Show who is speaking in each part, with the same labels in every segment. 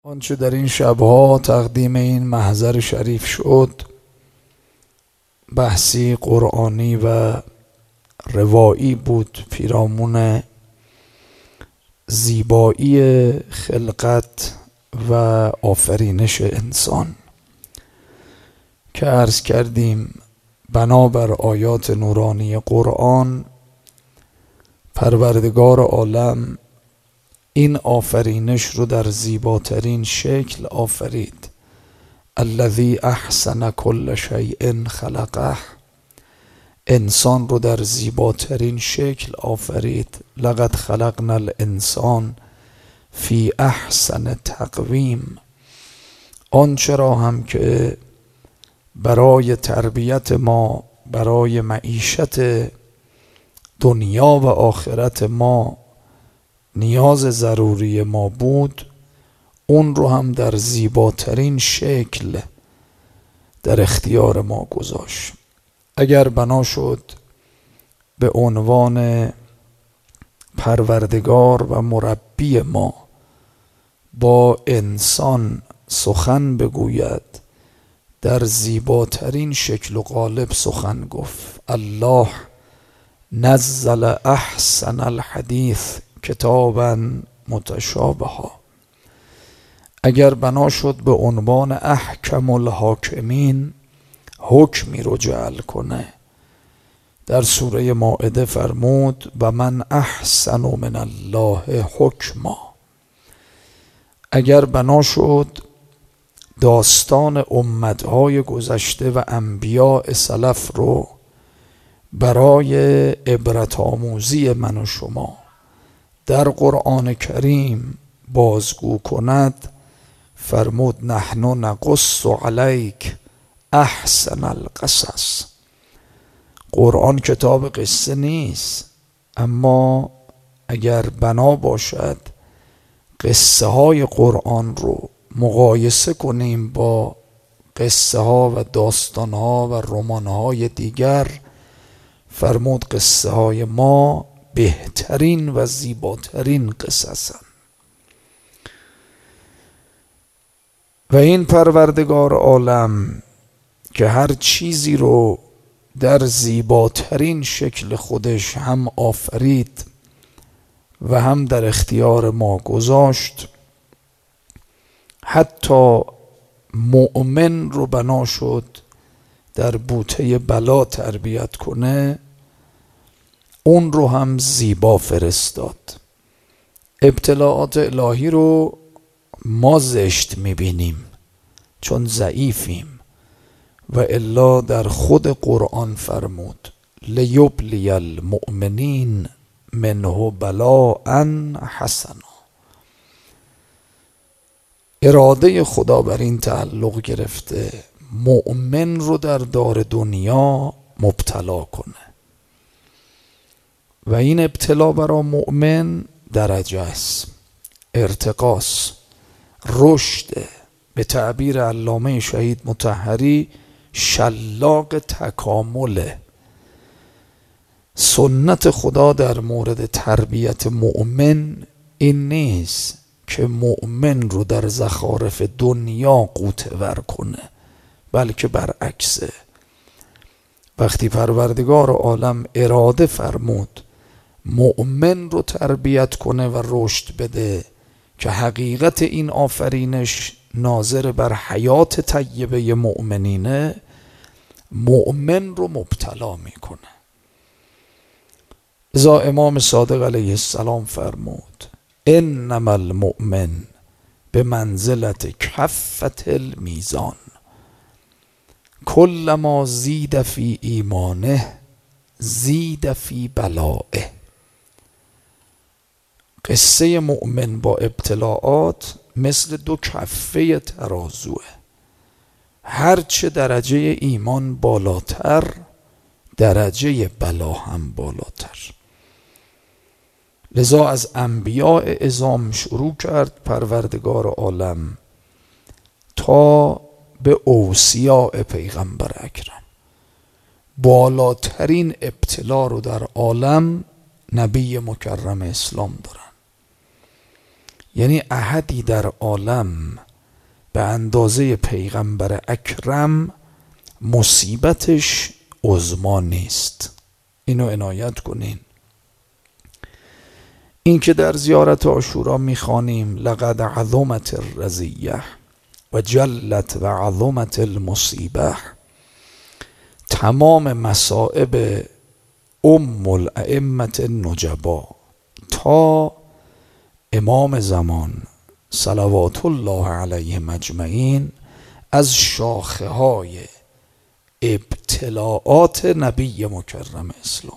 Speaker 1: آنچه در این شبها تقدیم این محضر شریف شد بحثی قرآنی و روایی بود پیرامون زیبایی خلقت و آفرینش انسان که عرض کردیم بنابر آیات نورانی قرآن پروردگار عالم این آفرینش رو در زیباترین شکل آفرید. الذی احسن کل شیء خلقه، انسان رو در زیباترین شکل آفرید. لقد خلقنا الانسان فی احسن تقویم، آنچه را هم که برای تربیت ما، برای معیشت دنیا و آخرت ما نیاز ضروری ما بود، اون رو هم در زیباترین شکل در اختیار ما گذاشت. اگر بنا شد به عنوان پروردگار و مربی ما با انسان سخن بگوید، در زیباترین شکل و قالب سخن گفت. الله نزل احسن الحدیث کتابا متشابها. اگر بنا شد به عنوان احکم الحاکمین حکمی رو جعل کنه، در سوره مائده فرمود و من احسن من الله حکما. اگر بنا شد داستان امتهای گذشته و انبیاء سلف رو برای عبرت آموزی من و شما در قرآن کریم بازگو کند، فرمود نحن نقص علیک احسن القصص. قرآن کتاب قصه نیست، اما اگر بنا باشد قصه های قرآن رو مقایسه کنیم با قصه ها و داستان ها و رمان های دیگر، فرمود قصه های ما بهترین و زیباترین قصصن. و این پروردگار عالم که هر چیزی رو در زیباترین شکل خودش هم آفرید و هم در اختیار ما گذاشت، حتی مؤمن رو بنا شد در بوته بلا تربیت کنه، اون رو هم زیبا فرستاد. ابتلاعات الهی رو ما زشت میبینیم چون ضعیفیم، و الا در خود قرآن فرمود لیبلی المؤمنین منه بلاء حسنا. اراده خدا بر این تعلق گرفته مؤمن رو در دار دنیا مبتلا کنه، و این ابتلا برای مؤمن درجه است، ارتقاست، رشد. به تعبیر علامه شهید مطهری شلاق تکامله. سنت خدا در مورد تربیت مؤمن این نیست که مؤمن رو در زخارف دنیا غوطه ور کنه، بلکه برعکسه. وقتی پروردگار عالم اراده فرمود مؤمن رو تربیت کنه و رشد بده که حقیقت این آفرینش ناظر بر حیات طیبه مؤمنینه، مؤمن رو مبتلا میکنه. لذا امام صادق علیه السلام فرمود انما المؤمن به منزلت کفة المیزان کلما زید فی ایمانه زید فی بلائه. قصه مؤمن با ابتلاعات مثل دو کفه ترازوه، هرچه درجه ایمان بالاتر درجه بلا هم بالاتر. لذا از انبیاء عظام شروع کرد پروردگار عالم تا به اوصیاء پیغمبر اکرم. بالاترین ابتلا رو در عالم نبی مکرم اسلام دارن. یعنی احدی در عالم به اندازه پیغمبر اکرم مصیبتش عظما نیست. اینو عنایت کنین. این که در زیارت عاشورا میخوانیم لقد عظمت الرزیه و جلت و عظمت المصیبه، تمام مصائب ام الائمه النجبا تا امام زمان صلوات الله علیهم اجمعین از شاخه های ابتلاعات نبی مکرم اسلام.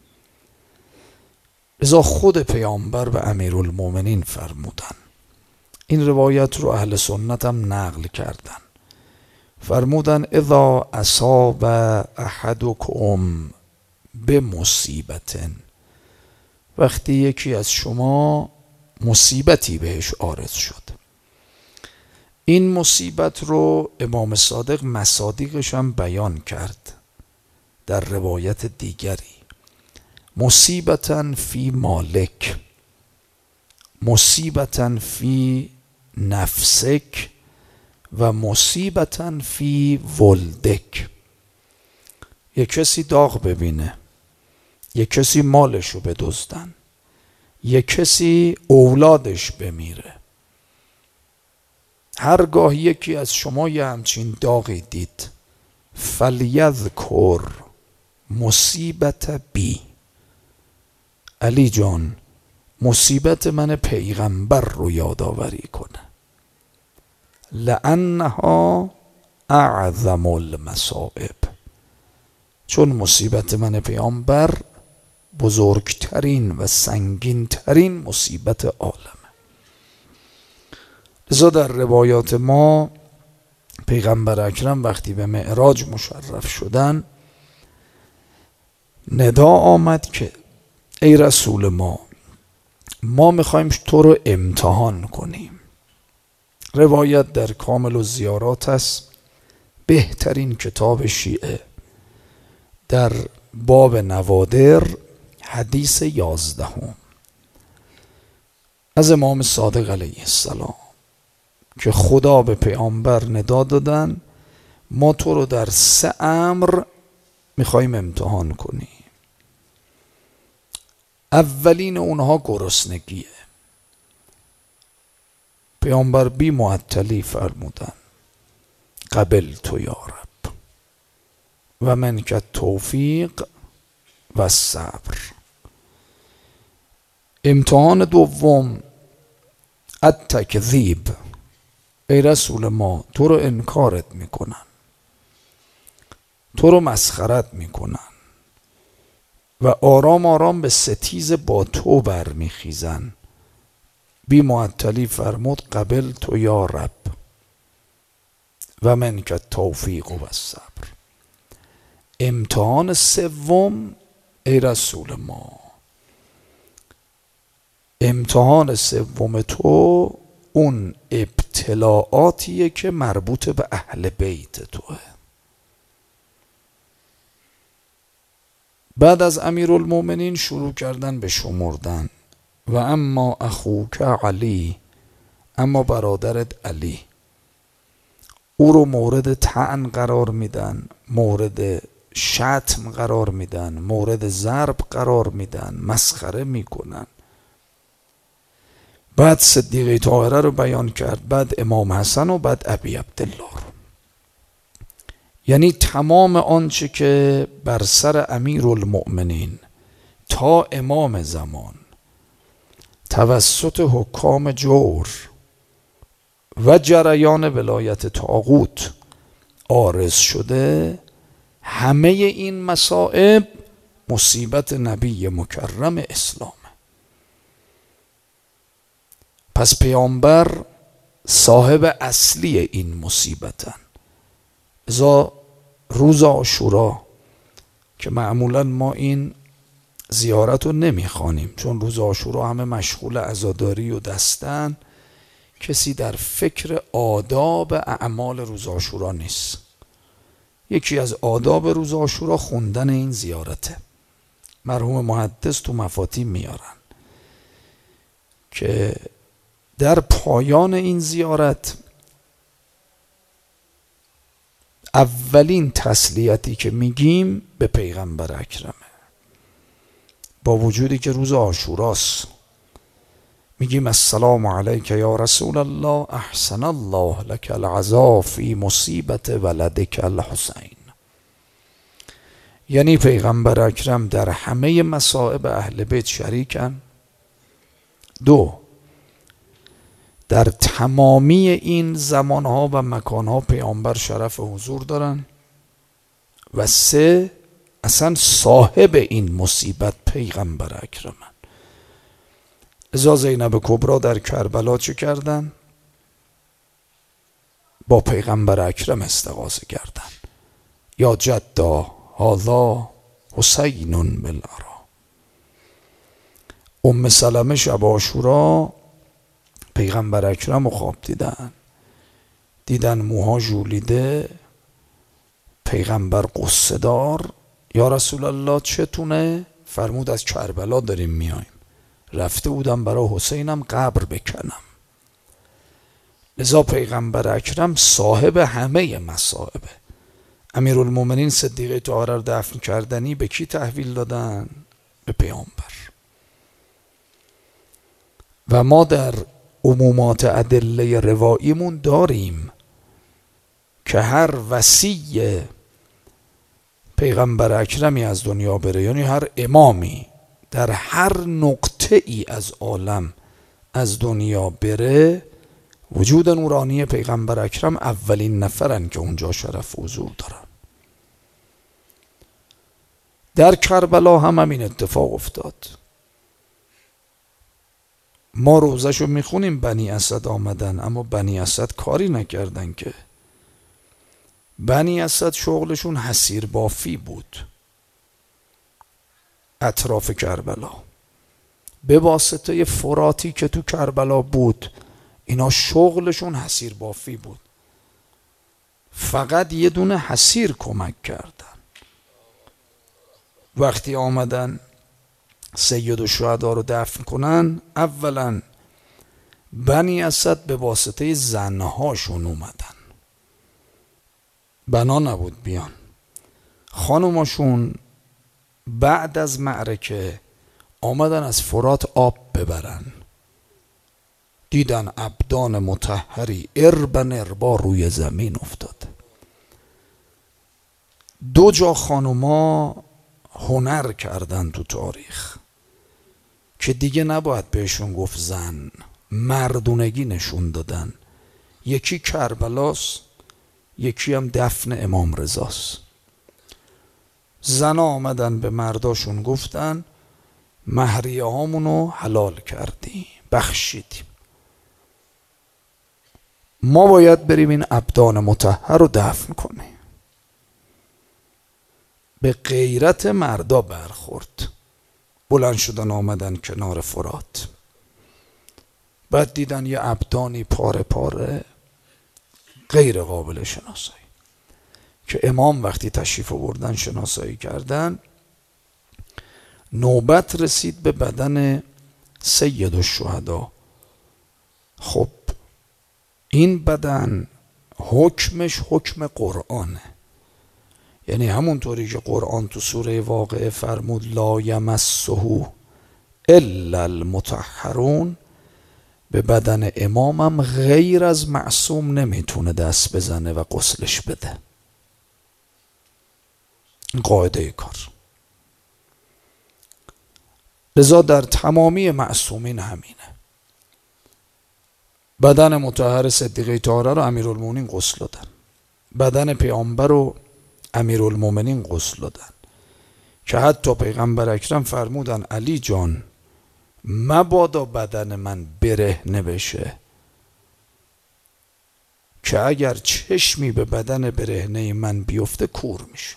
Speaker 1: لذا خود پیامبر به امیرالمومنین فرمودن، این روایت رو اهل سنت هم نقل کردن، فرمودن اذا اصاب احدکم به مصیبتن، وقتی یکی از شما مصیبتی بهش عارض شد. این مصیبت رو امام صادق مصادیقش هم بیان کرد در روایت دیگری، مصیبتن فی مالک، مصیبتن فی نفسک و مصیبتن فی ولدک. یک کسی داغ ببینه، یک کسی مالشو بدزدن، یک کسی اولادش بمیره. هرگاه یکی از شما یه همچین داغی دید، فلیذکر مصیبت بی، علی جان مصیبت من پیغمبر رو یادآوری کنه، لانها اعظم المصائب، چون مصیبت من پیامبر بزرگترین و سنگینترین مصیبت عالمه. لذا در روایات ما پیغمبر اکرم وقتی به معراج مشرف شدن ندا آمد که ای رسول ما میخوایم تو رو امتحان کنیم. روایت در کامل الزیارات است، بهترین کتاب شیعه، در باب نوادر حدیث 11 از امام صادق علیه السلام که خدا به پیامبر ندا دادن ما تو رو در 3 امر میخوایم امتحان کنیم. اولین اونها گرسنگیه. پیامبر بی معطلی فرمودن قبل تو یا رب و من که توفیق و صبر. امتحان دوم التکذیب، ای رسول ما تو رو انکارت میکنن، تو رو مسخرت میکنن و آرام آرام به ستیز با تو برمیخیزن. بی معطلی فرمود قبل تو یا رب و من که توفیق و صبر. امتحان سوم ای رسول ما، امتحان سوم تو اون ابتلاعاتیه که مربوط به اهل بیت توه. بعد از امیرالمومنین شروع کردن به شمردن و اما اخوک علی، اما برادرت علی، او رو مورد طعن قرار میدن، مورد شتم قرار میدن، مورد ضرب قرار میدن، مسخره میکنن. بعد صدیقه طاهره رو بیان کرد، بعد امام حسن و بعد ابی عبدالله رو. یعنی تمام آنچه که بر سر امیرالمؤمنین تا امام زمان توسط حکام جور و جریان ولایت طاغوت عارض شده، همه این مصائب مصیبت نبی مکرم اسلام. پس پیامبر صاحب اصلی این مصیبتن. ازا روز عاشورا که معمولا ما این زیارت رو نمیخوانیم چون روز عاشورا همه مشغول عزاداری و دستن، کسی در فکر آداب اعمال روز عاشورا نیست. یکی از آداب روز عاشورا خوندن این زیارته. مرحوم محدث تو مفاتیح میارن که در پایان این زیارت اولین تسلیتی که میگیم به پیغمبر اکرمه، با وجودی که روز عاشوراست. میگیم السلام علیک یا رسول الله، احسن الله لك العزا فی مصیبت ولدک الحسین. یعنی پیغمبر اکرم در همه مصائب اهل بیت شریکن. دو، در تمامی این زمانها و مکانها پیامبر شرف حضور دارن. و سه، اصلا صاحب این مصیبت پیغمبر اکرمن. ازا زینب کبرا در کربلا چه کردن؟ با پیغمبر اکرم استغاثه کردن. یا جدا هذا حسین بالعرا. ام سلمه شب عاشورا پیغمبر اکرم رو خواب دیدن موها ژولیده، پیغمبر قصه دار. یا رسول الله چتونه؟ فرمود از کربلا داریم میایم، رفته بودم برای حسینم قبر بکنم. لذا پیغمبر اکرم صاحب همه مصائبه. امیرالمومنین صدیقه طاهره رو دفن کردنی به کی تحویل دادن؟ به پیامبر. و ما در عمومات ادله رواییمون داریم که هر وصی پیغمبر اکرمی از دنیا بره، یعنی هر امامی در هر نقطه ای از عالم از دنیا بره، وجود نورانی پیغمبر اکرم اولین نفرن که اونجا شرف حضور دارن. در کربلا هم همین اتفاق افتاد. ما روزشو میخونیم بنی اسد آمدن، اما بنی اسد کاری نکردن که. بنی اسد شغلشون حصیر بافی بود اطراف کربلا، به واسطه فراتی که تو کربلا بود اینا شغلشون حصیر بافی بود. فقط یه دونه حصیر کمک کردن. وقتی آمدن سید الشهدا رو دفن کنن، اولا بنی اسد به واسطه زنهاشون اومدن، بنا نبود بیان. خانماشون بعد از معرکه آمدن از فرات آب ببرن، دیدن ابدان مطهری اربن اربا روی زمین افتاد. دو جا خانوما هنر کردن تو تاریخ که دیگه نباید بهشون گفت زن، مردونگی نشون دادن. یکی کربلاست، یکی هم دفن امام رضاست. زنا آمدن به مرداشون گفتن مهریه هامونو حلال کردیم، بخشیدیم، ما باید بریم این ابدان مطهر رو دفن کنیم. به غیرت مردا برخورد، بلند شدن آمدن کنار فرات. بعد دیدن یه ابدانی پاره پاره غیر قابل شناسایی که امام وقتی تشریف آوردن شناسایی کردن. نوبت رسید به بدن سید الشهدا. خب این بدن حکمش حکم قرآنه، یعنی همونطوری که قرآن تو سوره واقعه فرمود لا یمسه الا المطهرون، به بدن امامم غیر از معصوم نمیتونه دست بزنه و غسلش بده. این قاعده کار. لذا در تمامی معصومین همینه. بدن مطهر صدیقه طاهره رو امیرالمومنین غسل دادن، بدن پیامبر رو امیرالمومنین غسل دادن، که حتی پیغمبر اکرم فرمودن علی جان مبادا بدن من برهنه بشه، که اگر چشمی به بدن برهنه من بیفته کور میشه.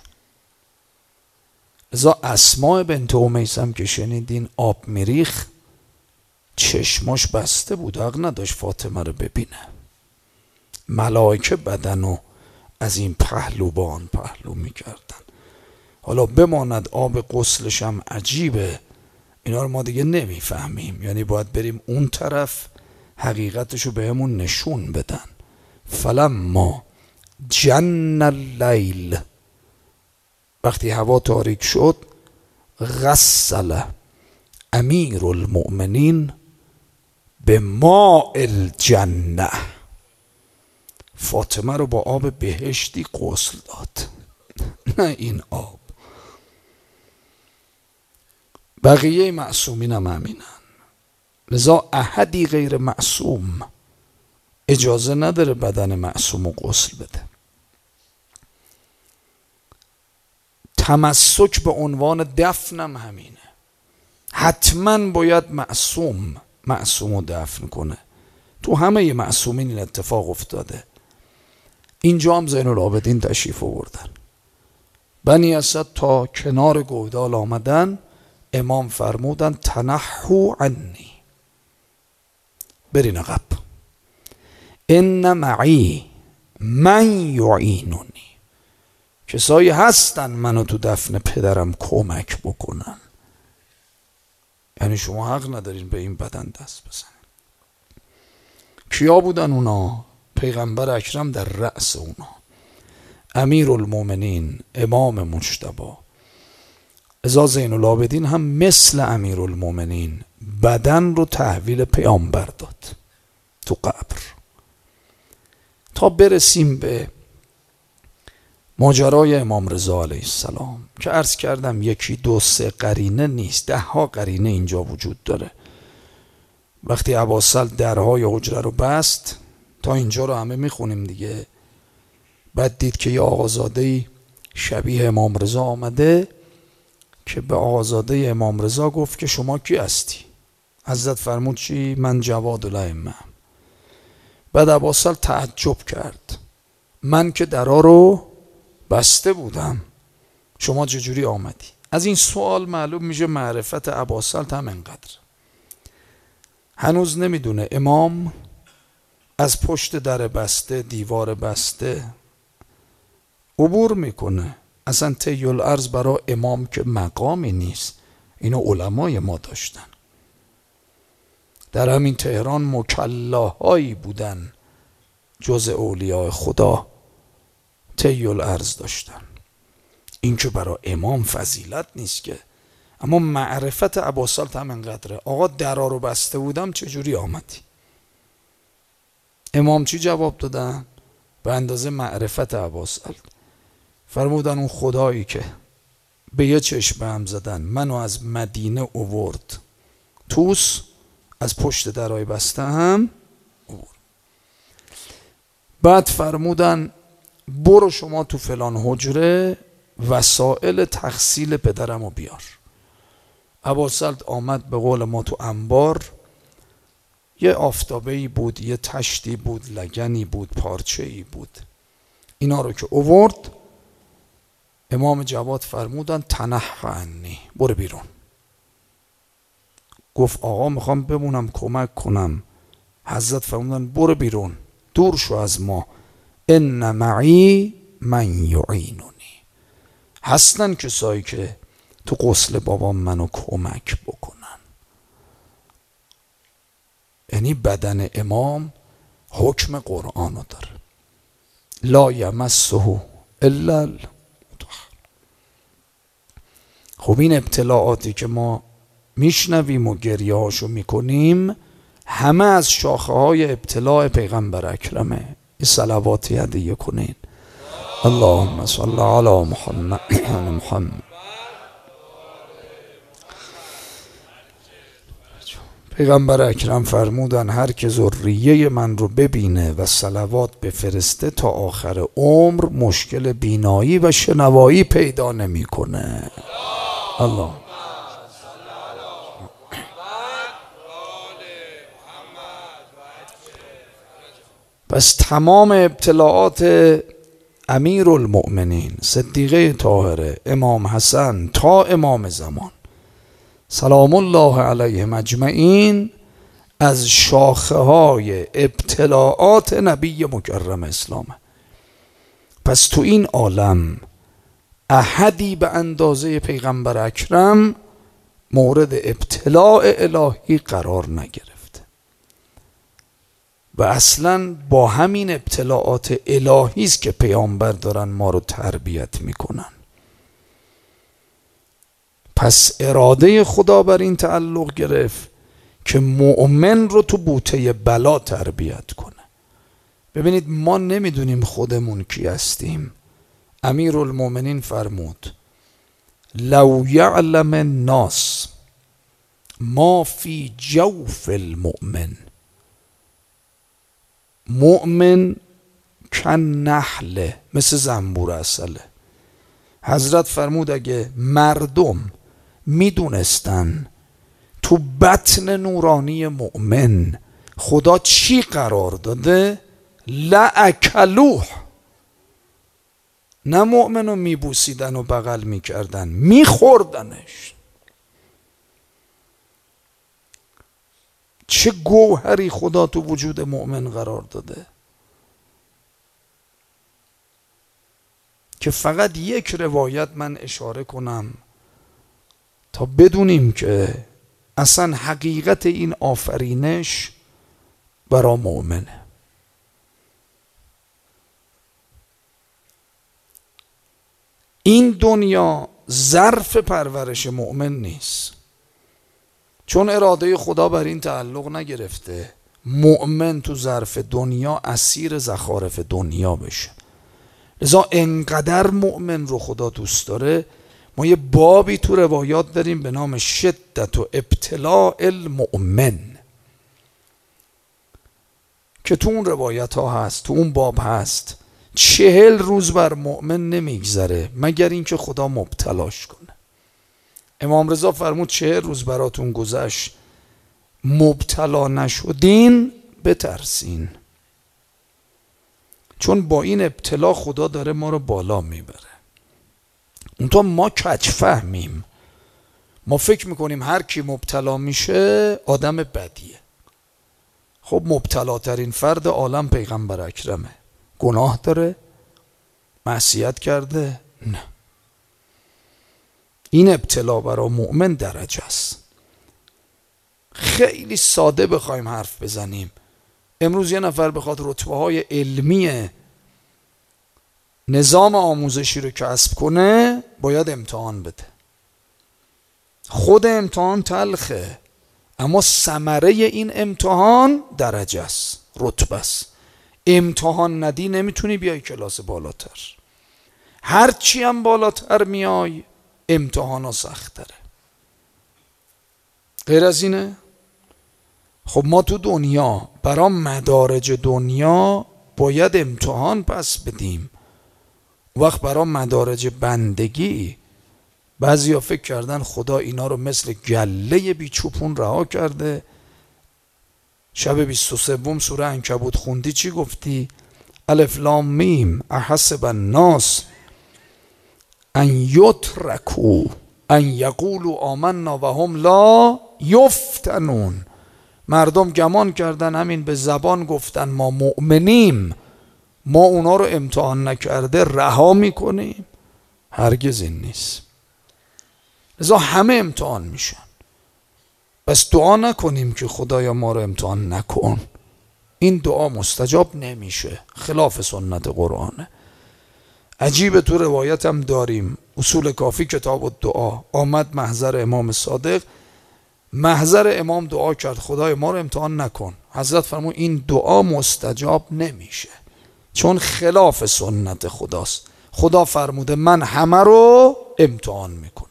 Speaker 1: لذا اسماء بنت امیس هم که شنیدین آب میریخ، چشماش بسته بود، حق نداشت فاطمه رو ببینه. ملائکه بدنو از این پهلو با آن پهلو میکردن. حالا بماند آب غسلش هم عجیبه، اینا رو ما دیگه نمیفهمیم، یعنی باید بریم اون طرف حقیقتشو بهمون نشون بدن. فلما جن اللیل، وقتی هوا تاریک شد، غسل امیر المؤمنین به ماء الجنه، فاطمه رو با آب بهشتی غسل داد، نه این آب. بقیه معصومین هم همینن. لذا احدی غیر معصوم اجازه نداره بدن معصوم رو غسل بده. تمسک به عنوان دفنم همینه، حتما باید معصوم رو دفن کنه. تو همه معصومین این اتفاق افتاده. اینجا هم زین العابدین تشریف آوردن، بنی اسد تا کنار گودال آمدن، امام فرمودن تنحو عنی، برین عقب، ان معی من یعینونی، کسایی هستن منو تو دفن پدرم کمک بکنن. یعنی شما حق ندارین به این بدن دست بزنین. کیا بودن اونا؟ پیغمبر اکرم در رأس اونا، امیر المؤمنین امام مجتبی. ازا زین العابدین هم مثل امیر المؤمنین بدن رو تحویل پیامبر داد تو قبر. تا برسیم به ماجرای امام رضا علیه السلام که عرض کردم یکی دو سه قرینه نیست، 10 قرینه اینجا وجود داره. وقتی ابوالسل درهای حجره رو بست، تا اینجا رو همه میخونیم دیگه، بعد دید که یه آقازاده‌ای شبیه امام رضا آمده که به آقازاده امام رضا گفت که شما کی هستی؟ حضرت فرمود چی؟ من جواد الائمه. بعد ابوالسل تعجب کرد، من که درها رو بسته بودم، شما چجوری آمدی؟ از این سوال معلوم میشه معرفت ابوالسل هم انقدر. هنوز نمیدونه امام از پشت در بسته، دیوار بسته عبور میکنه. اصلا طی الارض برای امام که مقامی نیست، اینو علمای ما داشتن. در همین تهران مکلاهایی بودن جز اولیاء خدا طی الارض داشتن. این که برای امام فضیلت نیست که، اما معرفت ابوالسل هم انقدره. آقا درا رو بسته بودم چجوری آمدی؟ امام چی جواب دادن؟ به اندازه معرفت ابوالسل فرمودن اون خدایی که به یه چشم هم زدن منو از مدینه اوورد توس، از پشت درای بسته هم اوورد. بعد فرمودن برو شما تو فلان حجره وسائل تغسیل پدرمو بیار. ابوالسل آمد، به قول ما تو انبار یه آفتابه‌ای بود، یه تشتی بود، لگنی بود، پارچه‌ای بود. اینا رو که اوورد، امام جواد فرمودن تنحو عنی، برو بیرون. گفت آقا میخوام بمونم کمک کنم. حضرت فرمودن برو بیرون، دور شو از ما، ان معی من یعینونی، هستن کسایی که تو غسل بابام منو کمک بکنن. یعنی بدن امام حکم قرآنو داره، لا یمسه الا المطهرون. خب این ابتلاعاتی که ما میشنویم و گریه هاشو میکنیم همه از شاخه های ابتلاع پیغمبر اکرمه. این صلواتی هدیه کنین. اللهم صل علی محمد. پیغمبر اکرم فرمودن هر که ذریه من رو ببینه و صلوات بفرسته تا آخر عمر مشکل بینایی و شنوایی پیدا نمیکنه. الله. پس تمام ابتلاعات امیر المؤمنین صدیقه طاهره امام حسن تا امام زمان سلام الله علیهم اجمعین از شاخه های ابتلاعات نبی مکرم اسلامه. پس تو این عالم احدی به اندازه پیغمبر اکرم مورد ابتلاع الهی قرار نگرفته. و اصلا با همین ابتلاعات الهی است که پیامبر دارن ما رو تربیت میکنن. پس اراده خدا بر این تعلق گرفت که مؤمن رو تو بوته بلا تربیت کنه. ببینید ما نمیدونیم خودمون کی هستیم. امیرالمومنین فرمود لو یعلم الناس ما فی جوف المؤمن. مؤمن کن نحله، مثل زنبور عسله. حضرت فرمود اگه مردم میدونستن تو بطن نورانی مؤمن خدا چی قرار داده لأکلوه، نه مؤمن رو میبوسیدن و بغل میکردن، میخوردنش. چه گوهری خدا تو وجود مؤمن قرار داده که فقط یک روایت من اشاره کنم تا بدونیم که اصلا حقیقت این آفرینش برای مؤمنه. این دنیا ظرف پرورش مؤمن نیست، چون اراده خدا بر این تعلق نگرفته مؤمن تو ظرف دنیا اسیر زخارف دنیا بشه. لذا انقدر مؤمن رو خدا دوست داره، ما یه بابی تو روایات داریم به نام شدت و ابتلاء المؤمن که تو اون روایت ها هست، تو اون باب هست 40 روز بر مؤمن نمیگذره مگر اینکه خدا مبتلاش کنه. امام رضا فرمود 40 روز براتون گذشت مبتلا نشدین بترسین، چون با این ابتلا خدا داره ما رو بالا میبره. اونطور ما کج فهمیم، ما فکر میکنیم هر کی مبتلا میشه آدم بدیه. خب مبتلاترین فرد عالم پیغمبر اکرمه، گناه داره؟ معصیت کرده؟ نه. این ابتلا برای مؤمن درجه است. خیلی ساده بخوایم حرف بزنیم، امروز یه نفر بخواد رتبه های علمی نظام آموزشی رو کسب کنه باید امتحان بده. خود امتحان تلخه، اما ثمره این امتحان درجه است، رتبه است. امتحان ندی نمیتونی بیای کلاس بالاتر. هرچی هم بالاتر میای امتحان ها سخت تره. غیر از اینه؟ خب ما تو دنیا برای مدارج دنیا باید امتحان پس بدیم. وقت برای مدارج بندگی بعضیا فکر کردن خدا اینا رو مثل گله بیچوپون رها کرده. شب 23 سوره عنکبوت خوندی چی گفتی؟ الف لام میم احسب الناس ان یترکوا ان یقولوا آمنا و هم لا یفتنون. مردم گمان کردن همین به زبان گفتن ما مؤمنیم، ما اونا رو امتحان نکرده رها میکنیم. هرگز این نیست. لذا همه امتحان میشن. بس دعا نکنیم که خدایا ما رو امتحان نکن، این دعا مستجاب نمیشه، خلاف سنت قرآنه. عجیب تو روایت هم داریم، اصول کافی کتاب الدعا، آمد محضر امام صادق، محضر امام دعا کرد خدای ما رو امتحان نکن. حضرت فرمود این دعا مستجاب نمیشه، چون خلاف سنت خداست. خدا فرموده من همه رو امتحان میکنم.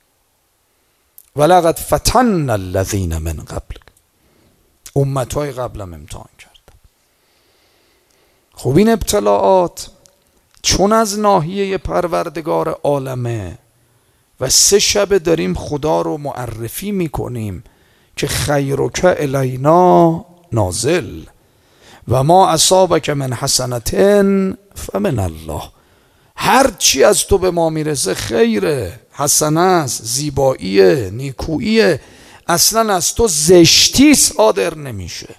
Speaker 1: ولقد فتن الذین من قبل، امتهای قبلم امتحان کردم. خب این ابتلاعات چون از ناحیه پروردگار عالمه و 3 شب داریم خدا رو معرفی میکنیم که خیرک الینا نازل و ما اصابک من حسنتن فمن الله. هر چی از تو به ما میرسه خیره، حسنه است، زیباییه، نیکوییه، اصلا از تو زشتی صادر نمیشه.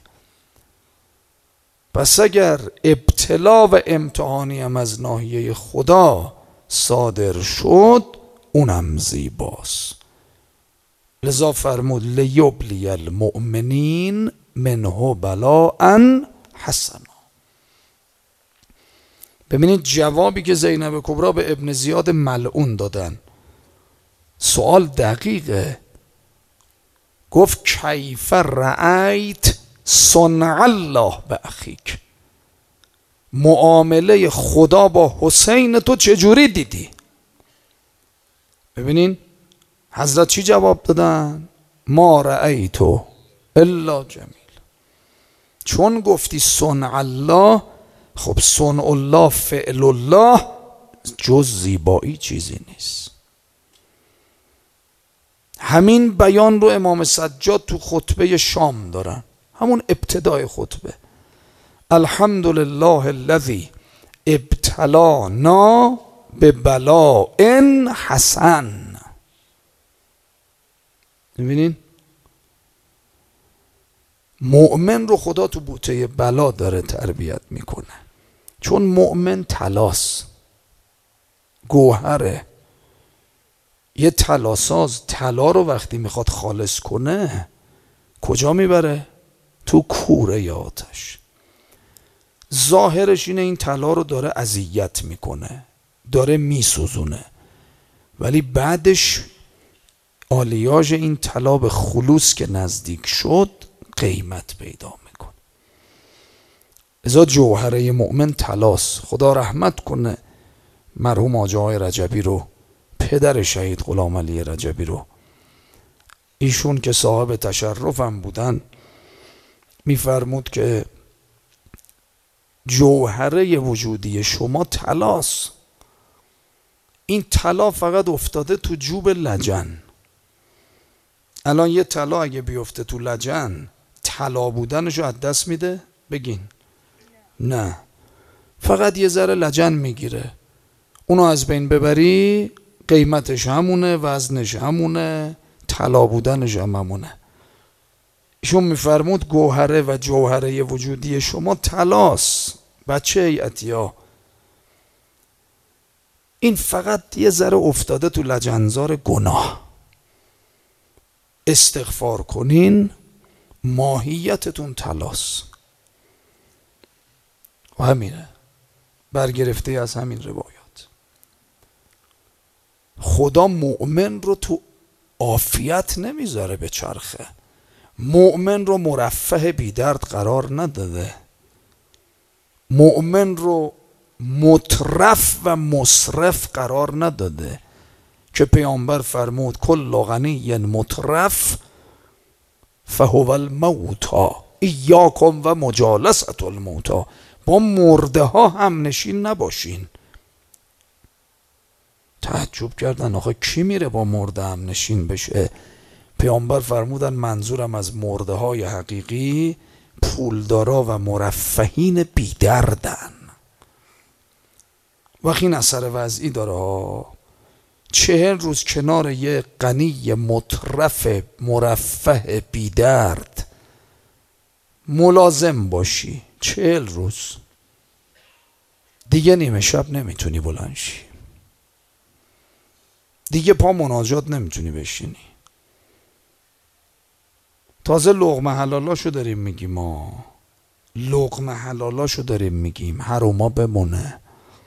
Speaker 1: پس اگر ابتلا و امتحانی هم از ناحیه خدا صادر شد اونم زیباست. لذا فرمود لیبلی المؤمنین منه بلاء حسنا. ببینید جوابی که زینب کبرا به ابن زیاد ملعون دادن، سوال دقیقه. گفت کیف رأیت صنع الله به اخیک، معامله خدا با حسین تو چجوری دیدی؟ ببینین حضرت چی جواب دادن؟ ما رأیتو الا جمیل. چون گفتی صنع الله، خب صنع الله فعل الله جز زیبایی چیزی نیست. همین بیان رو امام سجاد تو خطبه شام دارن، همون ابتدای خطبه. الحمدلله الذی ابتلانا ببلاء حسن. ببینین مؤمن رو خدا تو بوته بلا داره تربیت میکنه، چون مؤمن طلاس، گوهره. یه طلاساز طلا رو وقتی میخواد خالص کنه کجا میبره؟ تو کوره یا آتش. ظاهرش اینه این طلا رو داره اذیت میکنه، داره میسوزونه، ولی بعدش آلیاژ این طلا به خلوص که نزدیک شد قیمت پیدا میکنه. ازا جوهره مؤمن طلاست. خدا رحمت کنه مرحوم حاجی آقای رجبی رو، پدر شهید غلام علی رجبی رو. ایشون که صاحب تشرفم بودن میفرمود که جوهره وجودی شما طلاست. این طلا فقط افتاده تو جوب لجن. الان یه طلا اگه بیفته تو لجن طلا بودنشو از دست میده؟ بگین نه، فقط یه ذره لجن میگیره. اونو از بین ببری قیمتش همونه، وزنش همونه، طلا بودنش همونه. ایشون میفرمود گوهره و جوهره وجودی شما طلاست. بچه ای عطیا، این فقط یه ذره افتاده تو لجنزار گناه. استغفار کنین، ماهیتتون طلاست. و همینه، برگرفته از همین روایات. خدا مؤمن رو تو عافیت نمیذاره به چرخه، مؤمن رو مرفه بیدرد قرار نداده، مؤمن رو مترف و مصرف قرار نداده که پیامبر فرمود کل غنی مترف فهو الموتا ایاکم و مجالسة الموتا. با مرده ها هم نشین نباشین. تعجب کردن آخه کی میره با مرده هم نشین بشه؟ پیامبر فرمودن منظورم از مرده های حقیقی پولدارا و مرفهین بیدردن. وقتی این اثر وضعی داره. 40 روز کنار یه غنی مترف مرفه بیدرد ملازم باشی، 40 روز دیگه نیمه شب نمیتونی بلند شی، دیگه پا مناجات نمیتونی بشینی. تازه لقمه حلالاشو داریم میگیم، ما لقمه حلالاشو داریم میگیم، حروما بمونه.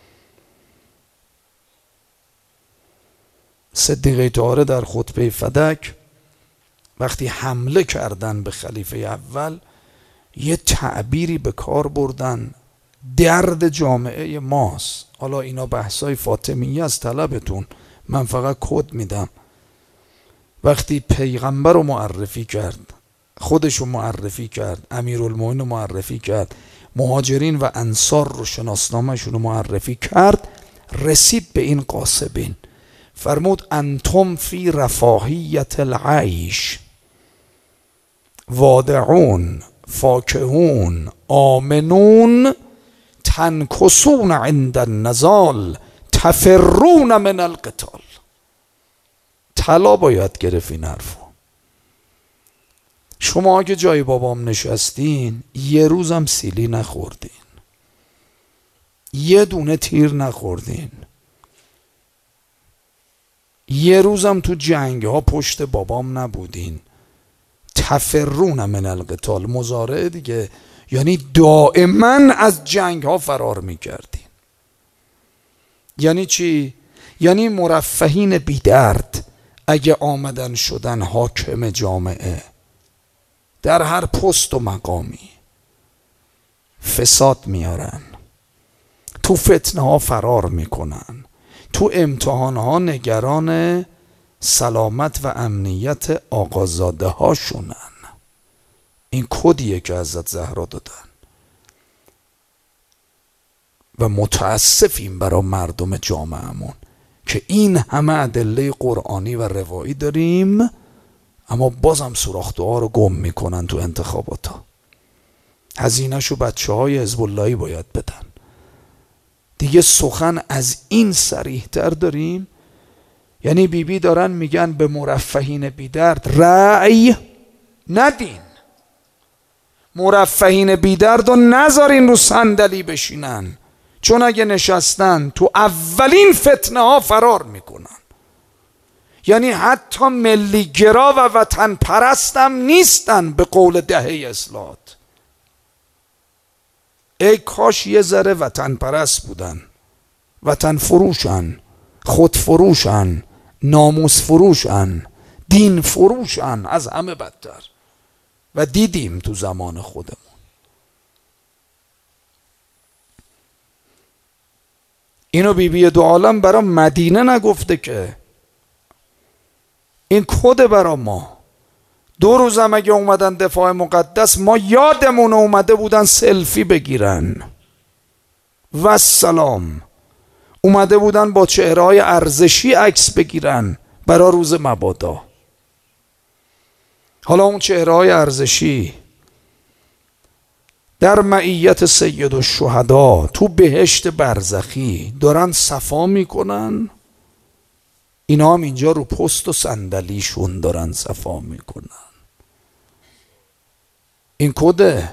Speaker 1: صدیقه طاهره در خطبه فدک وقتی حمله کردن به خلیفه اول یه تعبیری به کار بردن، درد جامعه ماست. حالا اینا بحثای فاطمیه از طلبتون، من فقط کد میدم. وقتی پیغمبر رو معرفی کرد، خودش رو معرفی کرد، امیرالمومنین رو معرفی کرد، مهاجرین و انصار رو شناسنامه‌شون رو معرفی کرد، رسید به این قاسبین. فرمود انتم فی رفاهیت العیش وادعون فاکهون آمنون تنکسون عند النزال تفرون من القتال. طلا باید گرفت این حرفو. شما که جای بابام نشستین یه روزم سیلی نخوردین، یه دونه تیر نخوردین، یه روزم تو جنگ ها پشت بابام نبودین. تفرون من القتال، مضارع دیگه، یعنی دائما از جنگ ها فرار میکردین. یعنی چی؟ یعنی مرفهین بی درد اگه آمدن شدن حاکم جامعه در هر پست و مقامی فساد میارن، تو فتنه ها فرار میکنن، تو امتحان ها نگران سلامت و امنیت آقازاده هاشونن. این کدیه که حضرت زهرا دادن و متاسفیم برای مردم جامعهمون که این همه ادله قرآنی و روایی داریم اما بازم سوراخ‌دوها رو گم میکنن تو انتخابات ها. هزینه‌شو بچه های حزب اللهی باید بدن. دیگه سخن از این صریح تر داریم؟ یعنی بیبی دارن میگن به مرفهین بی درد رأی ندین، مرفهین بی درد رو نذارین رو صندلی بشینن، چون اگه نشستن تو اولین فتنه ها فرار میکنن. یعنی حتی ملیگرا و وطن پرستم نیستن به قول دهه اصلاحات. ای کاش یه ذره وطن پرست بودن. وطن فروشن، خود فروشن، ناموس فروشن، دین فروشن، از همه بدتر. و دیدیم تو زمان خودمون. اینو بیبی دو عالم برا مدینه نگفته که، این کد برا ما. 2 روزم اگه اومدن دفاع مقدس ما یادمون اومده بودن سلفی بگیرن و سلام، اومده بودن با چهره‌های ارزشی عکس بگیرن برا روز مبادا. حالا اون چهره‌های ارزشی در معیت سید الشهدا تو بهشت برزخی دارن صفا میکنن، اینا هم اینجا رو پست و صندلیشون دارن صفا میکنن. این کده.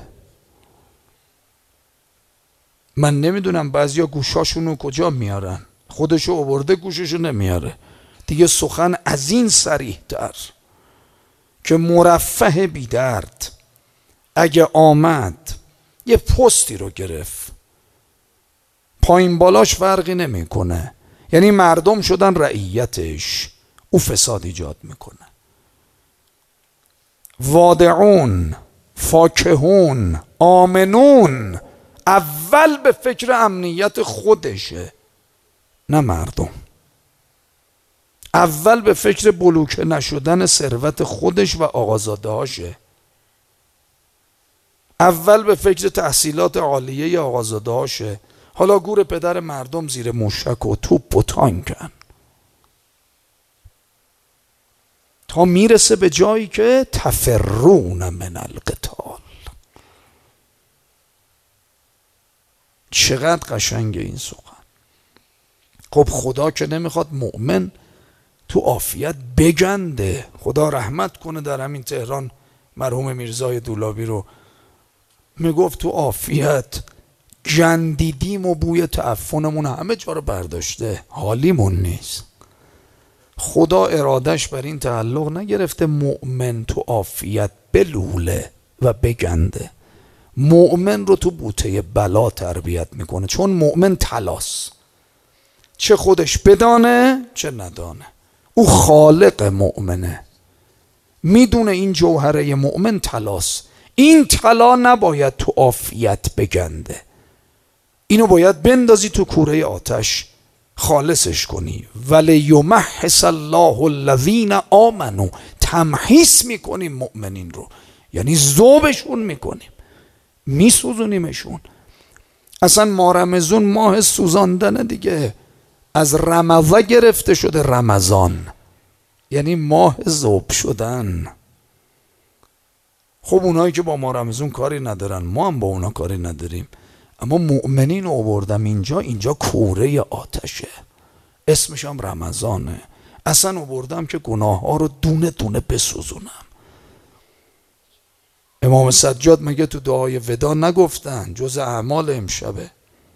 Speaker 1: من نمیدونم بعضیا گوشاشونو کجا میارن، خودشو آورده گوششو نمیاره. دیگه سخن از این صریح تر که مرفه بی درد اگه آمد یه پستی رو گرفت، پایین بالاش فرقی نمیکنه، یعنی مردم شدن رعیتش، او فساد ایجاد میکنه. وادعون، فاکهون، آمنون، اول به فکر امنیت خودشه نه مردم. اول به فکر بلوکه نشدن ثروت خودش و آقازاده هاشه. اول به فکر تحصیلات عالیه آقازاده هاشه. حالا گور پدر مردم زیر موشک و توپ و تانکن تا میرسه به جایی که تفرون من القتال. چقدر قشنگه این سخن. خب خدا که نمیخواد مؤمن تو عافیت بگنده. خدا رحمت کنه در همین تهران مرحوم میرزای دولابی رو میگفت تو عافیت جندیدیم و بوی تعفنمون همه جا رو برداشته، حالیمون نیست. خدا ارادش بر این تعلق نگرفته مؤمن تو عافیت بلوله و بگنده. مؤمن رو تو بوته بلا تربیت میکنه، چون مؤمن تلاس، چه خودش بدانه چه ندانه. او خالق مؤمنه، میدونه این جوهره مؤمن تلاس. این طلا نباید تو عافیت بگنده، اینو باید بندازی تو کوره آتش خالصش کنی. ولیمحص الله الذین آمنوا، تمحیص میکنیم مؤمنین رو، یعنی ذوبشون میکنیم، میسوزونیمشون. اصلا ماه رمضان ماه سوزاندن دیگه، از رمضان گرفته شده رمضان، یعنی ماه ذوب شدن. خب اونایی که با ما رمضان کاری ندارن، ما هم با اونا کاری نداریم، اما مؤمنین رو آوردم اینجا کوره آتشه، اسمش هم رمضانه. اصلا آوردم که گناه ها رو دونه دونه بسوزونم. امام سجاد مگه تو دعای ودا نگفتن جز اعمال امشبه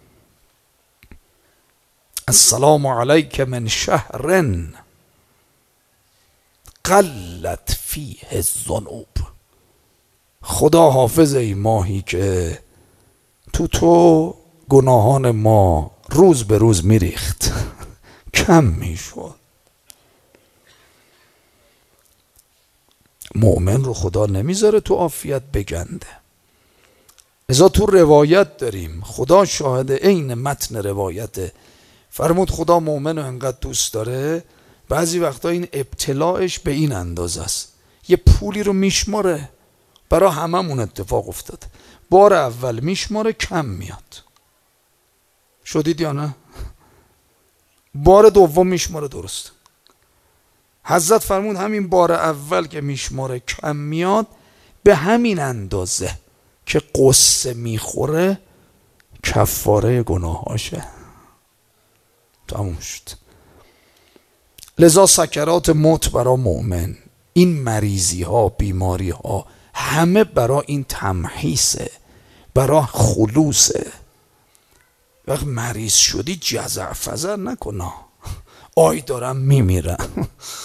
Speaker 1: السلام علیک من شهر قلت فیه الذنوب. خدا حافظ ای ماهی که تو گناهان ما روز به روز میریخت کم میشد. مؤمن رو خدا نمیذاره تو عافیت بگنده. لذا تو روایت داریم، خدا شاهد، عین متن روایته، فرمود خدا مؤمن رو انقدر دوست داره بعضی وقتا این ابتلاعش به این اندازه است، یه پولی رو میشماره، برای هممون اتفاق افتاد، بار اول میشماره کم میاد، شدید یا نه؟ بار دوم میشماره درست. حضرت فرمود همین بار اول که میشماره کم میاد، به همین اندازه که قصه میخوره کفاره گناهاشه، تموم شد. لذا سکرات موت برای مؤمن، این مریضی ها، بیماری ها، همه برای این تمحیصه، برای خلوصه. وقت مریض شدی جزع فزع نکنا، آی دارم میمیرم.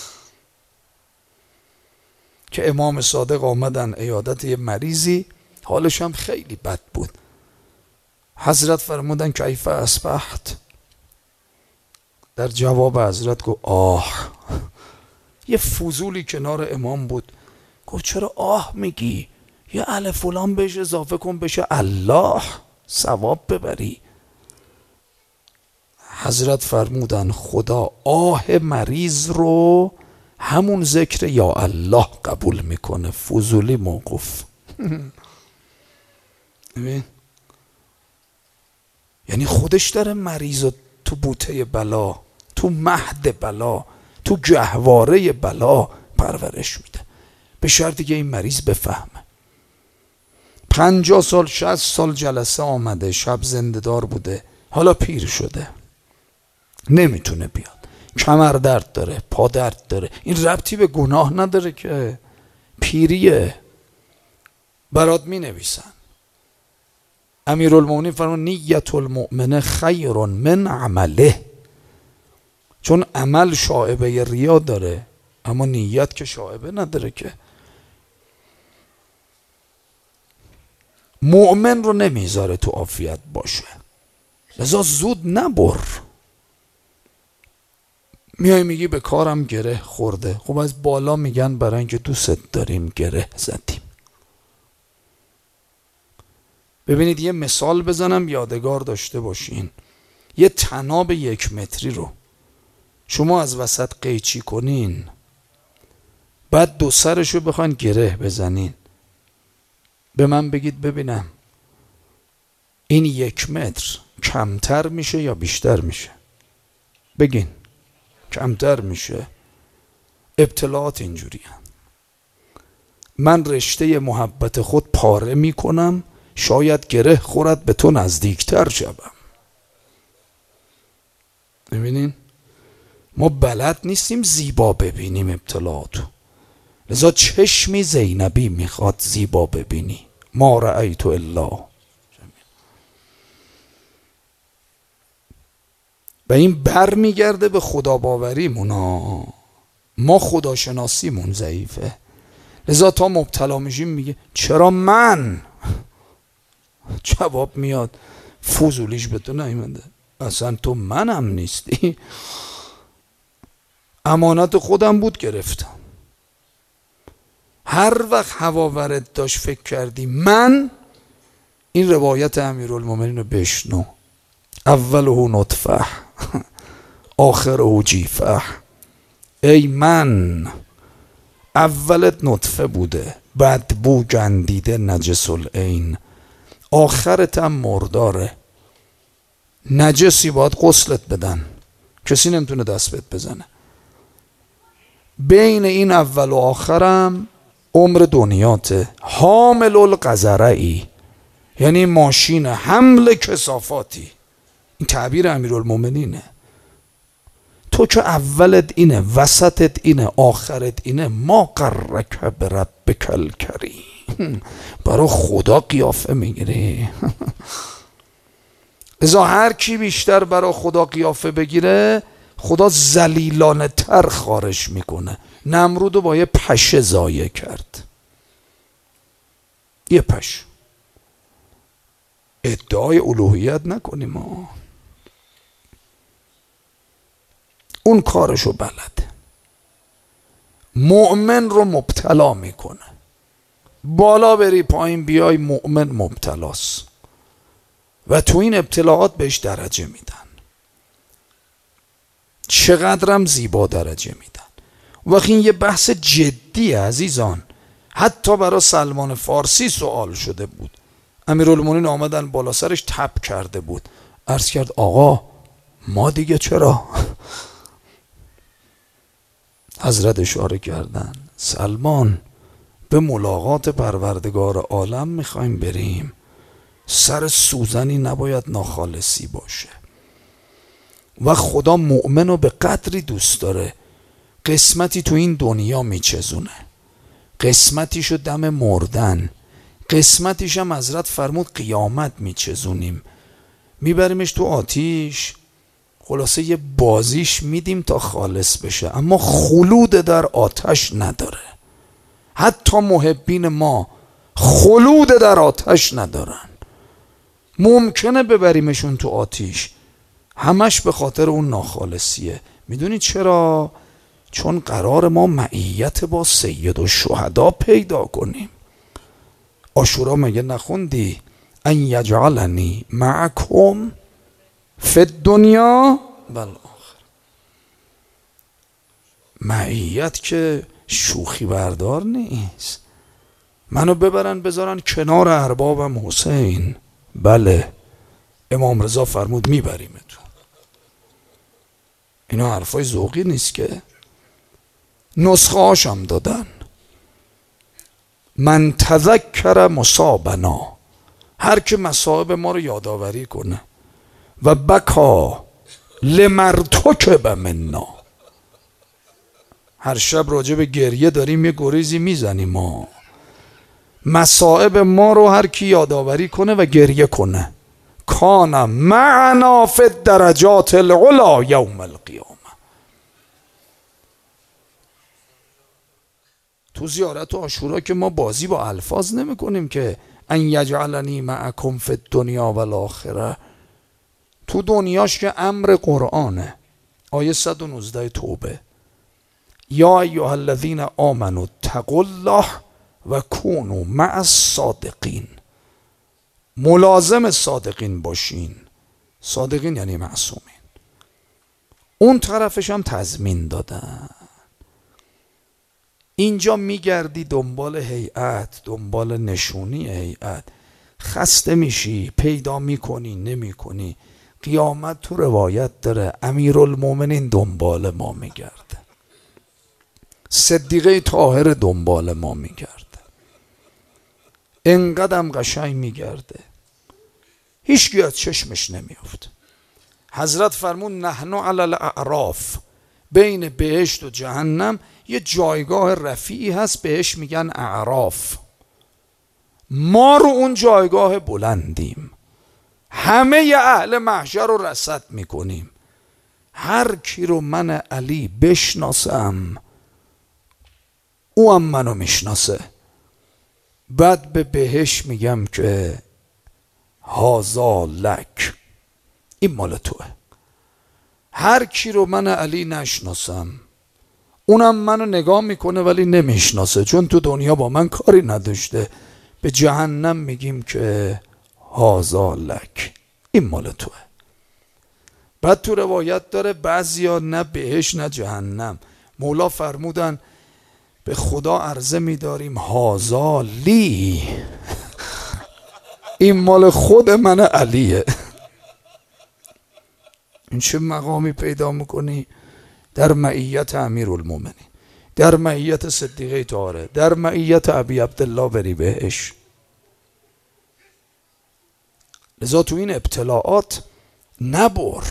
Speaker 1: که امام صادق آمدن عیادت یه مریضی، حالش هم خیلی بد بود. حضرت فرمودن کیف اصبحت؟ در جواب حضرت گفت آه. یه فضولی کنار امام بود، گفت چرا آه میگی؟ یه الف فلان بهش اضافه کن بشه الله، ثواب ببری. حضرت فرمودن خدا آه مریض رو همون ذکر یا الله قبول میکنه. فضولی موقوف. یعنی خودش داره مریض رو تو بوته بلا، تو مهد بلا، تو گهواره بلا پرورش میده، به شرطی که این مریض بفهمه. 50 سال 60 سال جلسه آمده، شب زنده دار بوده، حالا پیر شده، نمیتونه بیاد، کمر درد داره، پا درد داره، این ربطی به گناه نداره که، پیریه. برات می نویسن امیرالمومنین فرمود نیت المؤمن خیر من عمله، چون عمل شائبه ریا داره اما نیت که شائبه نداره که. مؤمن رو نمیذاره تو عافیت باشه، لذا زود نبر. میای میگی به کارم گره خورده، خب از بالا میگن برای اینکه دوست داریم گره زدیم. ببینید یه مثال بزنم یادگار داشته باشین. یه طناب 1 متری رو شما از وسط قیچی کنین، بعد دو سرشو بخواین گره بزنین، به من بگید ببینم این 1 متر کمتر میشه یا بیشتر میشه؟ بگین. کمتر میشه. ابتلاعات اینجوری هم. من رشته محبت خود پاره میکنم، شاید گره خورد به تو نزدیکتر شوم. ببینین ما بلد نیستیم زیبا ببینیم ابتلاعاتو، لذا چشمی زینبی میخواد زیبا ببینی، ما رأیت الا. و این بر میگرده به خدا باوریمون. ما خداشناسیمون ضعیفه، لذا تا مبتلا میشیم میگه چرا من؟ جواب میاد فضولیش به تو نیومده، اصلا تو منم نیستی، امانت خودم بود گرفتم. هر وقت هوا ورد داشت فکر کردی من، این روایت امیرالمومنین رو بشنو، اوله نطفه آخره جیفه. ای من، اولت نطفه بوده، بدبو گندیده نجس العین، آخرت هم مرداره، نجسی باید غسلت بدن، کسی نمیتونه دست بهت بزنه. بین این اول و آخرم عمر دنیاته، حامل القذرعی، یعنی ماشین حمل کثافاتی. این تعبیر امیرالمومنینه. تو که اولت اینه، وسطت اینه، آخرت اینه، ما قرک بربک الکریم، برای خدا قیافه میگیری. لذا هر کی بیشتر برای خدا قیافه بگیره خدا ذلیلانه تر خارش میکنه. نمرود رو با یه پشه ضایع کرد. یه پش. ادعای الوهیت نکنیم ما. اون کارشو بلده. مؤمن رو مبتلا میکنه. بالا بری پایین بیای مؤمن مبتلاست و تو این ابتلاعات بهش درجه میدن. چقدرم زیبا درجه میدن. وقتی این یه بحث جدی عزیزان. حتی برای سلمان فارسی سوال شده بود. امیرالمومنین آمدن بالا سرش تپ کرده بود. عرض کرد آقا ما دیگه چرا؟ حضرت اشاره کردن سلمان به ملاقات پروردگار عالم میخوایم بریم، سر سوزنی نباید ناخالصی باشه و خدا مؤمن رو به قدری دوست داره قسمتی تو این دنیا میچزونه، قسمتیشو دم مردن، قسمتیش هم حضرت فرمود قیامت میچزونیم، میبریمش تو آتیش، خلاصه یه بازیش میدیم تا خالص بشه، اما خلود در آتش نداره. حتی محبین ما خلود در آتش ندارن. ممکنه ببریمشون تو آتیش، همش به خاطر اون ناخالصیه. میدونی چرا؟ چون قرار ما معیت با سید الشهدا پیدا کنیم. عاشورا مگه نخوندی ان یجعلنی معکم فی الدنیا والآخرة؟ معیت که شوخی بردار نیست. منو ببرن بذارن کنار اربابم حسین، بله امام رضا فرمود میبریمتون. اینا حرفای ذوقی نیست که. نسخه هاشم دادن. من تذکر مصابنا، هر که مصائب ما رو یادآوری کنه، و بکا لمرتکب منا، هر شب راجع به گریه داریم یه گریزی میزنیم ما، مصائب ما رو هر کی یادآوری کنه و گریه کنه، کان معنا فی الدرجات العلا یوم القیامه. تو زیارت عاشورا که ما بازی با الفاظ نمی کنیم که ان یجعلنی معکم فی الدنیا والآخرة. تو دنیاش که امر قرآنه. آیه 119 توبه، یا ایها الذین آمنوا اتقوا الله و کونوا مع الصادقین، ملازم صادقین باشین. صادقین یعنی معصومین. اون طرفش هم تضمین دادن. اینجا میگردی دنبال هیئت، دنبال نشونی هیئت، خسته میشی، پیدا میکنی نمیکنی. قیامت تو روایت داره امیرالمومنین دنبال ما میگرده، صدیقه طاهر دنبال ما میگرده، انقدرم قشنگ میگرده هیچکی از چشمش نمیافت. حضرت فرمون نحن علی الاعراف، بین بهشت و جهنم یه جایگاه رفیعی هست بهش میگن اعراف. ما رو اون جایگاه بلندیم، همه اهل محشر رو رصد میکنیم. هر کی رو من علی بشناسم او هم منو میشناسه. بعد به بهش میگم که هازا لک، این مال توه. هر کی رو من علی نشناسم اونم منو نگاه میکنه ولی نمیشناسه، چون تو دنیا با من کاری نداشته. به جهنم میگیم که هازا لک، این مال توه. بعد تو روایت داره بعضیا نه بهش نه جهنم. مولا فرمودن به خدا عرضه میداریم هازا لی، این مال خود من علیه. این چه مقامی پیدا میکنی؟ در معیت امیرالمومنین، در معیت صدیقه طاهره، در معیت ابی عبدالله بری بهش. لذا تو این ابتلاعات نبر.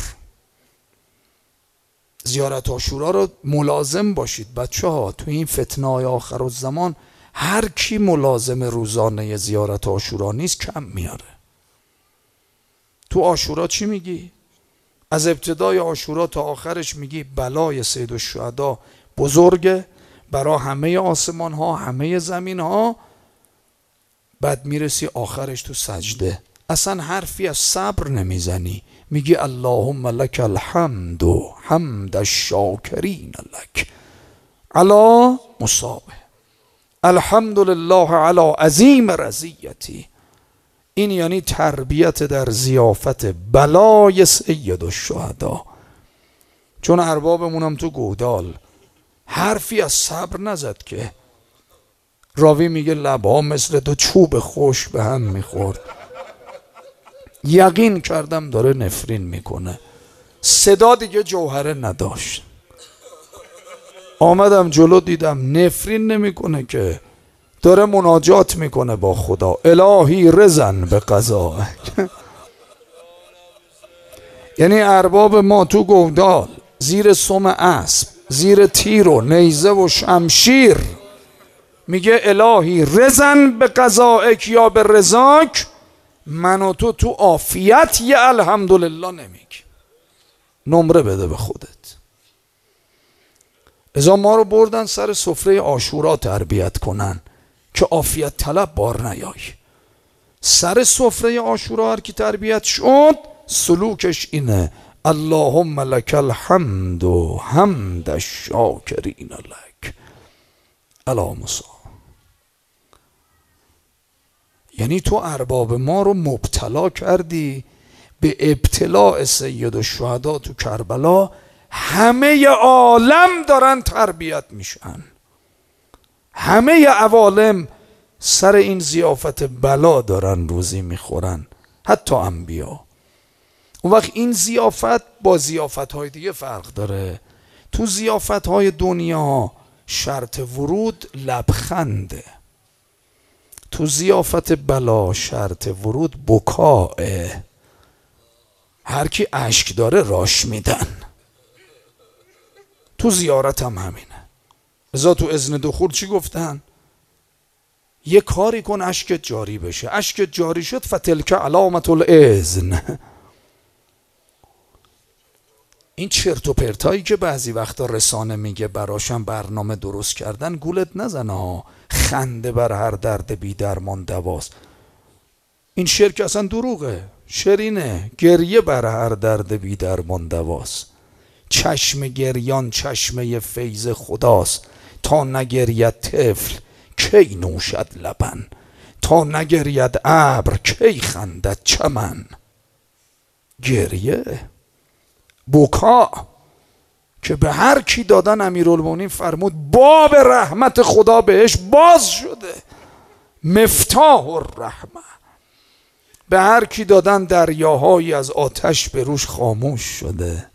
Speaker 1: زیارت عاشورا رو ملازم باشید بچه ها. تو این فتنه های آخر الزمان هر کی ملازم روزانه زیارت عاشورا نیست کم میاره. تو عاشورا چی میگی؟ از ابتدای عاشورا تا آخرش میگی بلای سید الشهدا بزرگه برای همه آسمان ها، همه زمین ها. بعد میرسی آخرش تو سجده اصلا حرفی از صبر نمیزنی، میگی اللهم لک الحمد و حمد الشاکرین لک علی مصابه، الحمد لله علی عظیم رضیتی. این یعنی تربیت در ضیافت بلای سید الشهدا. چون اربابمونم تو گودال حرفی از صبر نزد که راوی میگه لبها مثل دو چوب خوش به هم میخورد، یقین کردم داره نفرین میکنه، صدا دیگه جوهره نداشت. آمدم جلو دیدم نفرین نمیکنه که داره مناجات میکنه با خدا، الهی رزن به قضا. یعنی ارباب ما تو گودال زیر سم اسب، زیر تیر و نیزه و شمشیر میگه الهی رزن به قضایک یا به رضاک، من و تو عافیت یه الحمدلله نمیگی، نمره بده به خودت. ازا ما رو بردن سر سفره عاشورا تربیت کنن که عافیت طلب بار نیای. سر سفره عاشورا هر کی تربیت شد سلوکش اینه اللهم لک الحمد و حمد الشاکرین لک علی مصابه. یعنی تو ارباب ما رو مبتلا کردی به ابتلاع سید الشهدا تو کربلا، همه عالم دارن تربیت میشن، همه عوالم سر این ضیافت بلا دارن روزی میخورن، حتی انبیا. اون وقت این ضیافت با ضیافت های دیگه فرق داره. تو ضیافت های دنیا شرط ورود لبخنده، تو ضیافت بلا شرط ورود بکاه، هر کی اشک داره راش میدن. تو زیارت هم همینه. ازا تو اذن دخول چی گفتن؟ یه کاری کن اشکت جاری بشه، اشکت جاری شد فتلک علامت الاذن. این چرت و پرتایی که بعضی وقتا رسانه میگه براشم برنامه درست کردن، گولت نزنه ها. خنده بر هر درد بی درمان دواست. این شعر که اصلا دروغه، شعرینه گریه بر هر درد بی درمان دواست. چشم گریان چشمه فیض خداست، تا نگرید طفل کی نوشد لبن، تا نگرید ابر کی خندد چمن. گریه بکا که به هر کی دادن امیرالمومنین فرمود باب رحمت خدا بهش باز شده، مفتاح الرحمه. به هر کی دادن دریاهایی از آتش به روش خاموش شده.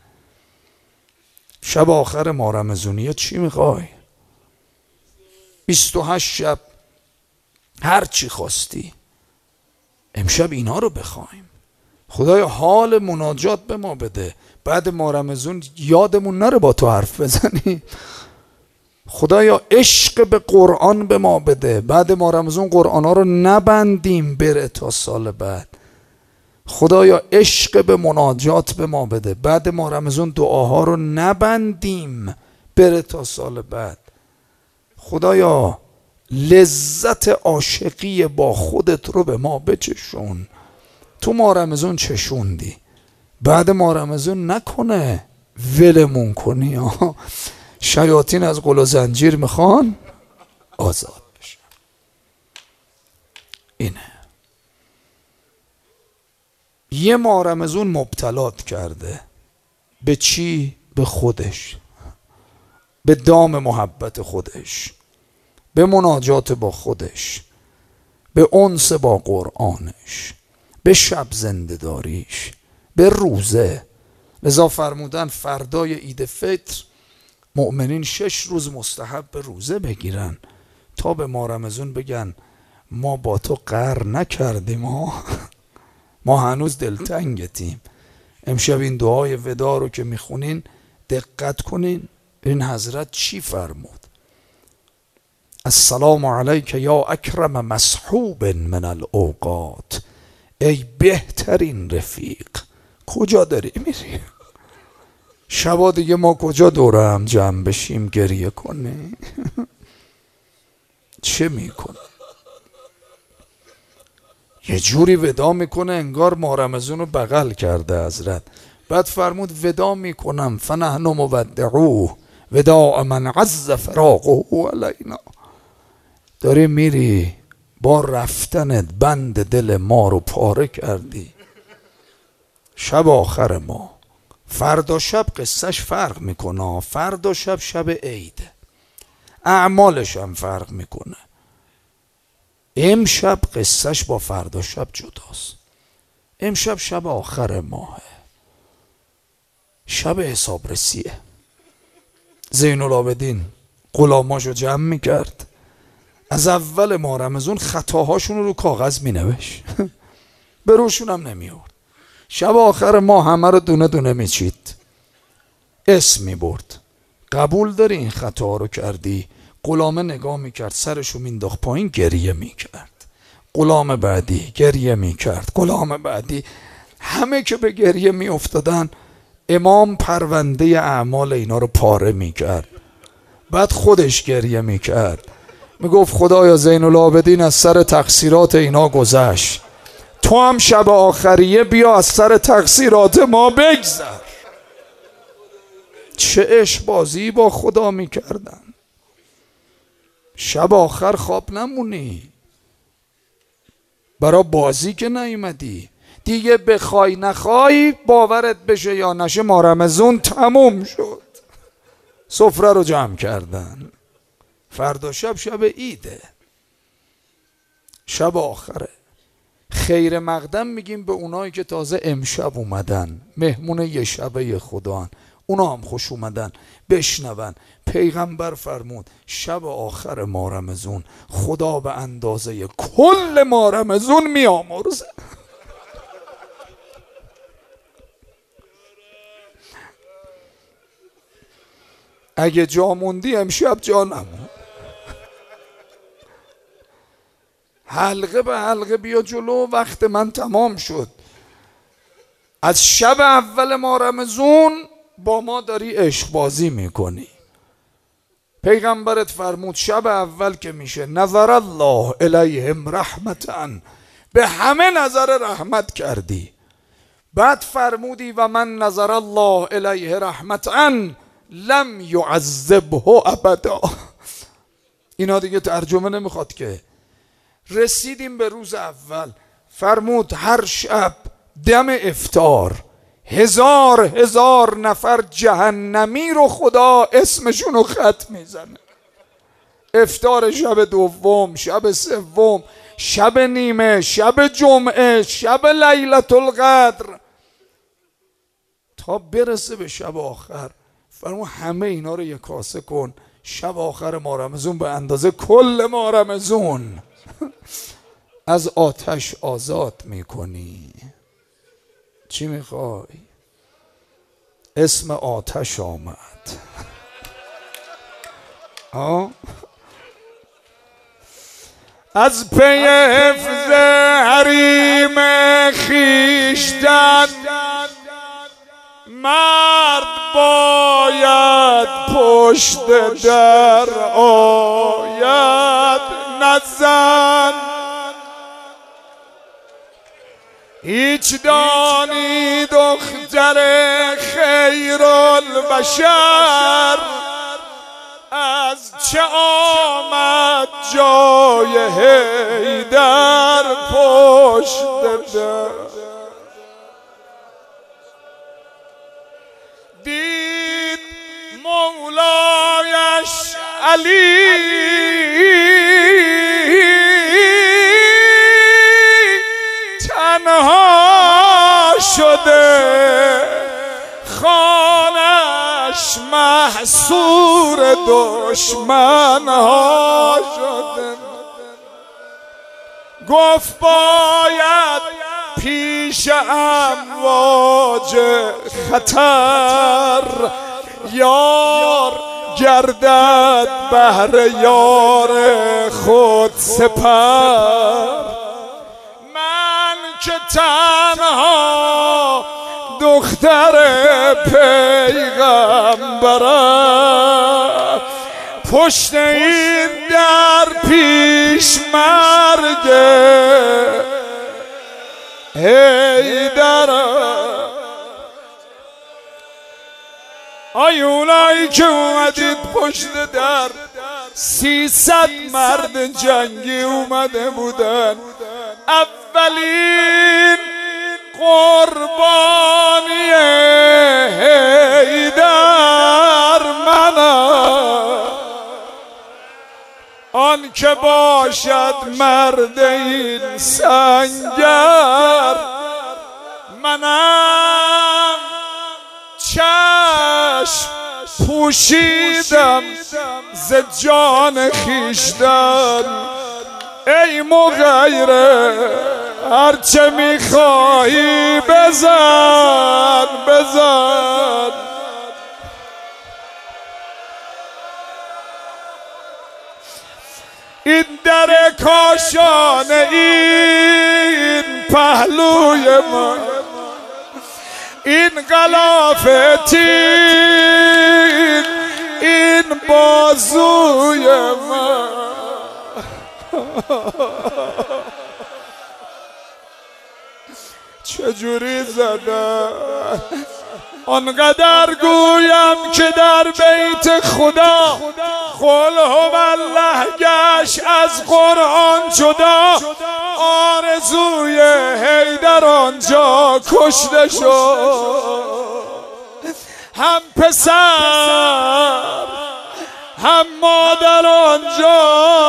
Speaker 1: شب آخر ماه رمضانیه چی میخوای؟ 28 شب هر چی خواستی. امشب اینا رو بخوایم. خدایا حال مناجات به ما بده، بعد ماه رمضان یادمون نره با تو حرف بزنی. خدایا عشق به قرآن به ما بده، بعد ماه رمضان قرآن ها رو نبندیم بره تا سال بعد. خدایا عشق به مناجات به ما بده، بعد ماه رمضان دعاها رو نبندیم بره تا سال بعد. خدایا لذت عاشقی با خودت رو به ما بچشون. تو ماه رمضان چشوندی، بعد ماه رمضان نکنه ولمون کنی. شیاطین از قل و زنجیر میخوان آزاد بشن. اینه یه ماه رمضان مبتلات کرده به چی؟ به خودش، به دام محبت خودش، به مناجات با خودش، به انس با قرآنش، به شب زنده داریش، به روزه. لذا فرمودن فردای عید فطر مؤمنین 6 روز مستحب به روزه بگیرن تا به ماه رمضان بگن ما با تو قهر نکردیم، ما هنوز دلتنگتیم. امشب این دعای ودا رو که میخونین دقت کنین، این حضرت چی فرمود؟ السلام علیک یا اکرم مصحوب من الاوقات، ای بهترین رفیق. کجا داری میری؟ شبا دیگه ما کجا دوره هم جمع بشیم گریه کنی؟ چه میکنی؟ یه جوری ودا میکنه انگار ماه رمضان رو بغل کرده حضرت. بعد فرمود ودا میکنم فنحن مودعوه وداع من عز فراقه علینا. داری میری با رفتنت بند دل ما رو پاره کردی. شب آخر ما، فردا شب قصهش فرق میکنه. فردا شب شب عیده، اعمالش هم فرق میکنه. امشب قصهش با فردا شب جداست. امشب شب آخر ماهه، شب حسابرسیه. زین العابدین غلاماشو جمع میکرد، از اول ماه رمضان خطاهاشون رو کاغذ مینوشت به روشون هم نمیورد. شب آخر ماه همه رو دونه دونه میچید، اسم میبرد. قبول داری این خطاها رو کردی؟ غلامه نگاه میکرد، سرشو مینداخت پایین، گریه میکرد. غلام بعدی گریه میکرد، غلام بعدی. همه که به گریه میافتادن امام پرونده اعمال اینا رو پاره میکرد. بعد خودش گریه میکرد، میگفت خدایا زین العابدین از سر تقصیرات اینا گذشت، تو هم شب آخریه بیا از سر تقصیرات ما بگذر. چه عشق بازی با خدا میکردن. شب آخر خواب نمونی، برا بازی که نیومدی دیگه. بخوای نخوای باورت بشه یا نشه ماه رمضان تموم شد. سفره رو جمع کردن، فردا شب شب عیده، شب آخره. خیر مقدم میگیم به اونایی که تازه امشب اومدن، مهمون یه شبه خدان، اونا هم خوش اومدن بشنون. پیغمبر فرمود شب آخر ماه رمضان خدا به اندازه کل ماه رمضان میامرزه. اگه جا موندی امشب جا نمون، حلقه به حلقه بیا جلو. وقت من تمام شد. از شب اول ماه رمضان با ما داری عشق بازی میکنی. پیغمبرت فرمود شب اول که میشه نظر الله الیهم رحمتا، به همه نظر رحمت کردی. بعد فرمودی و من نظر الله الیه رحمتا لم یعذبه ابدا. اینا دیگه ترجمه نمیخواد که. رسیدیم به روز اول، فرمود هر شب دم افطار 1000 نفر جهنمی رو خدا اسمشون رو خط میزنه. افطار شب دوم، شب سوم، شب نیمه، شب جمعه، شب لیلة القدر، تا برسه به شب آخر. فرمود همه اینا رو یک کاسه کن، شب آخر ماه رمضان به اندازه کل ماه رمضان از آتش آزاد میکنی. چی میخوای؟ اسم آتش آمد. از پی حفظ حریم خویشتن مرد باید پشت در آید نزن. هیچ دانی دختر خیر البشر از چه آمد جای حیدر پشت در. دید مولایش علی تنها شده، خانش محصور دشمن ها شده. گفت باید پیش امواج خطر یار گردد بهر یار خود سپر. من که تنها دختر پیغمبرم، پشت این در پیش مرگ حیدرم. آیونایی که اومدید پشت در 300 مرد جنگی اومده بودن، اولین قربانی حیدر منم. آن که باشد مرد این سنگر منم. چشم پوشیدم ز جان خویشتن، ای مغیره هرچه میخواهی بزن بزن. این در کاشانه، این پهلوی من، این غلاف تیر، این بازوی من. چجوری زدن؟ آنقدر گویم که در بیت خدا قل هوالله گشت از قرآن جدا. آرزوی حیدر آنجا کشته شد، هم پسر هم مادر آنجا